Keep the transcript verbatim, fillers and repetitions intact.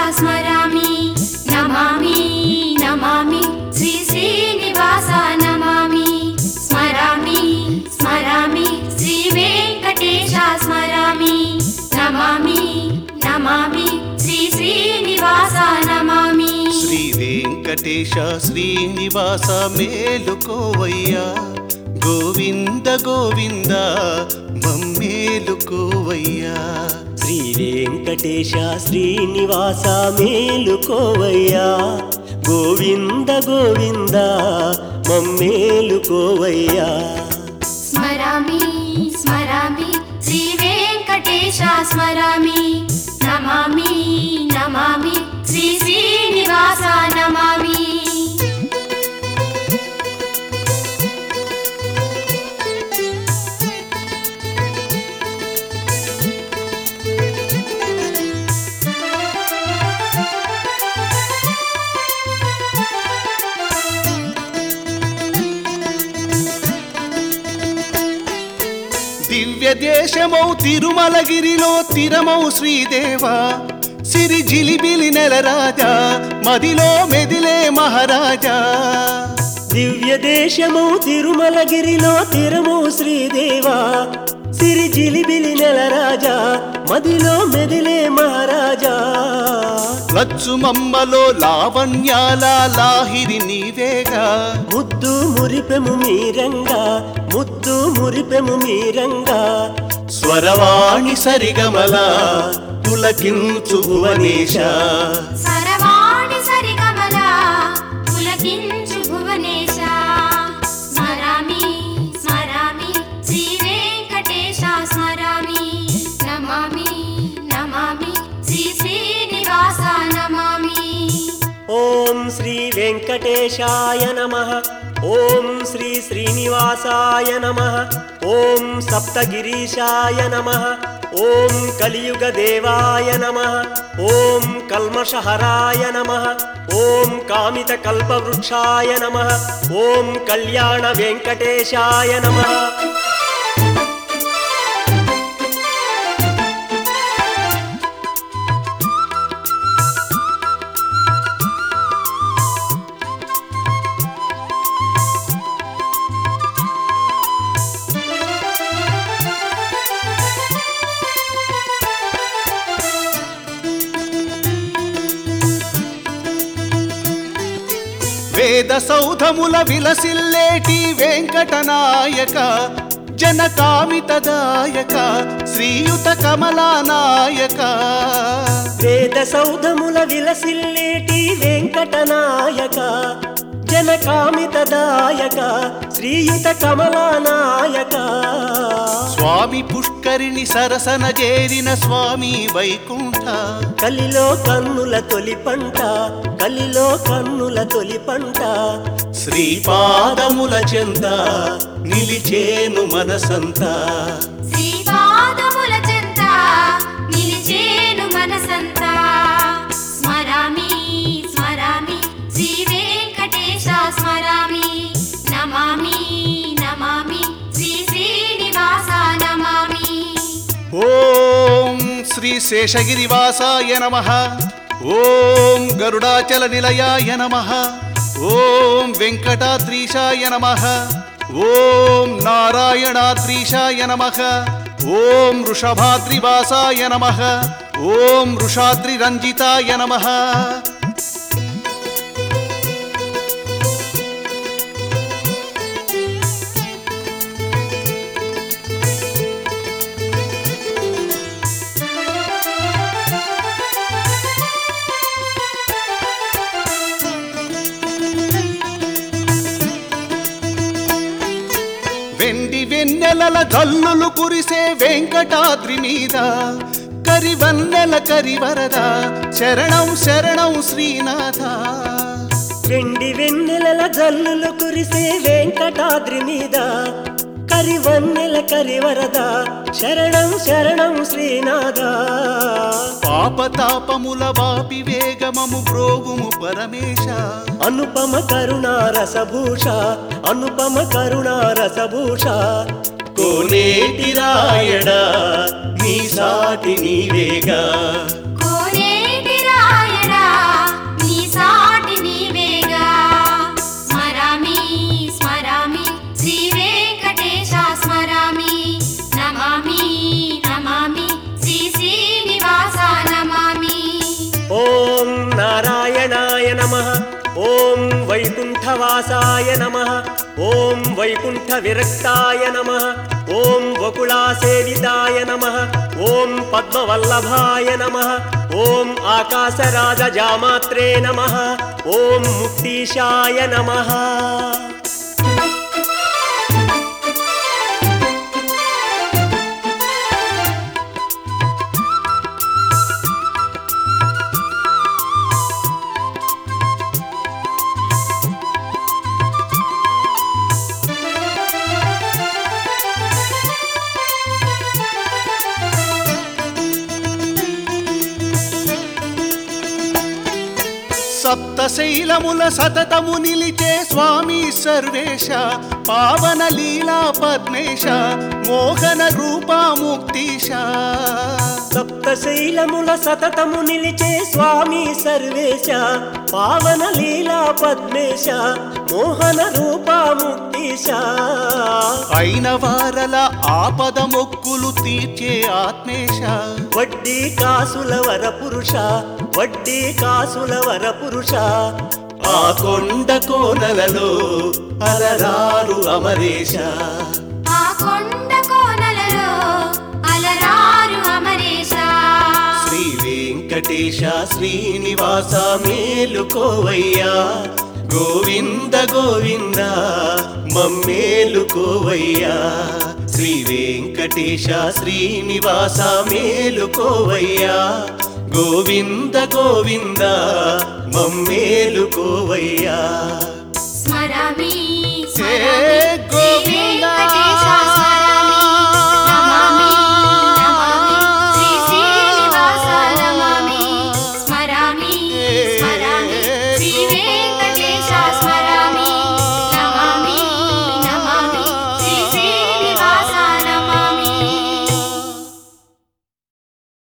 స్మరామి నమామి నమామి శ్రీ శ్రీనివాస నమామి స్మరామి స్మరామి శ్రీ వెంకటేశ స్మరామి నమామి నమామి శ్రీ శ్రీనివాస నమామి శ్రీ వెంకటేశ శ్రీనివాస మేలుకోవయ్యా గోవింద గోవింద మమ్మేలుకోవయ్యా శ్రీ వెంకటేశ శ్రీనివాస మేలుకోవయ్యా గోవింద గోవింద మమ్మేలుకోవయ్యా స్మరామి స్మరామి శ్రీ వెంకటేశ స్మరామి నమామి నమామి శ్రీ శ్రీనివాస నమామి దివ్య దేశమౌ తిరుమలగిరిలో తిరమౌ శ్రీదేవా సిరి జిలిబిలి నెలరాజా మదిలో మెదిలే మహారాజా దివ్య దేశము తిరుమలగిరిలో తిరుము శ్రీదేవా సిరి జిలిబిలి నెలరాజా మదిలో మెదిలే మహారాజా లచ్చుమమ్మలో లావణ్యాల లాహిరి నీవేగా ముద్దు మురిపెము మీరంగా ముద్దు మురిపెము మీరంగా స్వరవాణి సరిగమల పులకించు భువనేశ సరవాణి సరిగమల పులకించు భువనేశ స్మరామి స్మరామి శ్రీ వెంకటేశ స్మరామి నమామి నమామి శ్రీ శ్రీనివాస నమామి ఓం శ్రీ వెంకటేశాయ నమః ఓం శ్రీ శ్రీనివాసాయ నమః ఓం సప్తగిరీశాయ నమః ఓం కలియుగ దేవాయ నమః ఓం కల్మషహరాయ నమః ఓం కామిత కల్పవృక్షాయ నమః ఓం కళ్యాణ వెంకటేశాయ నమః వేద సౌధముల విలసిల్లేటి వెంకటనాయక జనకామితదాయక శ్రీయుత కమలానాయక వేద సౌధముల విలసిల్లేటి వెంకటనాయక జనకామితదాయక శ్రీయుత కమలానాయక స్వామి పుష్కరిణి సరసన చేరిన స్వామి వైకుంఠ కలిలో కన్నుల తొలి పంట కలిలో కన్నుల తొలి పంట శ్రీపాదముల చెంత నిలిచేను మనసంతా శ్రీపాదముల చెంత నిలిచేను మనసంతా స్మరామి స్మరామి శ్రీ వెంకటేశ స్మరామి నమామి నమామి శ్రీ శ్రీనివాస నమామి ఓం శ్రీ శేషగిరివాసాయ నమః ఓం గరుడాచల నిలయాయ నమః ఓం వెంకటాద్రీశాయ నమః ఓం నారాయణాద్రీశాయ నమః ఓం వృషభాద్రివాసాయ నమః ఓం వృషాద్రిరంజితాయ నమః వెండి వెన్నెలల జల్లులు కురిసే వెంకటాద్రి మీద కరివన్నెల కరివరద శరణం శరణం శ్రీనాథ వెండి వెన్నెలల జల్లులు కురిసే వెంకటాద్రి మీద కరివన్నెల కరివరద శరణం శరణం శ్రీనాథ పాపతాపముల వాపి వేగమము బ్రోగుము పరమేశ అనుపమ కరుణారసభూష అనుపమ కరుణారసభూష కోనేటి రాయడా నీ సాటి నీవేగా కోనేటి రాయడా ఓం వైకుంఠవాసాయ నమః ఓం వైకుంఠ విరక్తాయ నమః ఓం వకుళాసేవితాయ నమః ఓం పద్మవల్లభాయ నమః ఓం ఆకాశరాజజామాత్రే నమః ఓం ముక్తీశాయ నమః. సప్తశైలముల సతతము నిలిచే స్వామి సర్వేశ పావన లీలా పద్మేశ మోహన రూపా ముక్తీశ. సప్తశైలముల సతతము నిలిచే స్వామి సర్వేశ పావన లీలా పద్మేశ మోహన రూపా ముక్తీశ. అయిన వారల ఆపద మొక్కులు తీర్చే ఆత్మేశ వడ్డీ కాసుల వర పురుష వడ్డీ కాసుల వర పురుష. ఆ కొండ కోనలలో అలరారు అమరేశ ఆ కొండ కోనలలో అలరారు అమరేశ. శ్రీ వెంకటేశ శ్రీనివాస మేలుకోవయ్యా గోవింద గోవింద మమ్మేలుకోవయ్యా. శ్రీ వెంకటేశ శ్రీనివాస మేలుకోవయ్యా గోవింద గోవింద మమ్మేలుకోవయ్యా. స్మరామి హే స్మరామి గోవింద